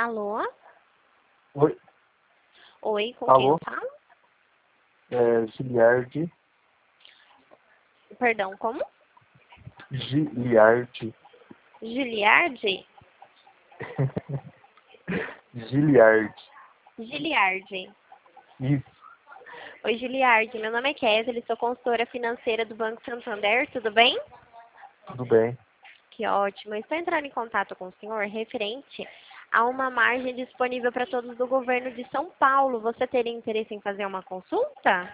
Alô? Oi, Oi, com quem eu alô, falo? Giliardi, Perdão, como? Giliardi, Giliardi? Giliardi, Giliardi. isso, Oi, Giliardi. Meu nome é Kézia, sou consultora financeira do Banco Santander, tudo bem? tudo bem? Que ótimo. Eu estou entrando em contato com o senhor referente a uma margem disponível para todos do governo de São Paulo. Você teria interesse em fazer uma consulta?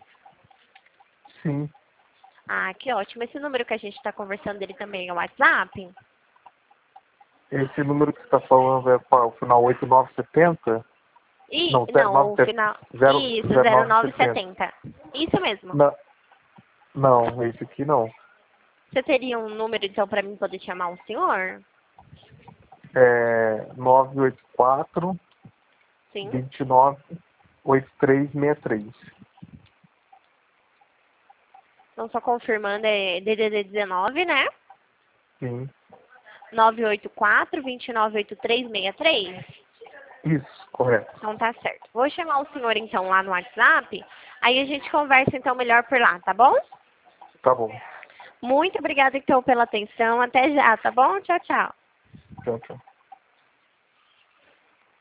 Sim, Ah, que ótimo. Esse número que a gente está conversando dele também é o WhatsApp? esse número que você está falando é qual? O final 8970? Não, Não, o final. Isso, 0970. 0970. Isso mesmo. Não, não, esse aqui não. Você teria um número, então, para mim poder chamar o senhor? É 984 Sim. 29 8363. Então, só confirmando, é DDD 19, né? Sim, 984-298363. isso, correto. Então, tá certo. Vou chamar o senhor, então, lá no WhatsApp. Aí a gente conversa, então, melhor por lá, tá bom? Tá bom. Muito obrigada, então, pela atenção. Até já, tá bom? Tchau, tchau. Tchau, tchau.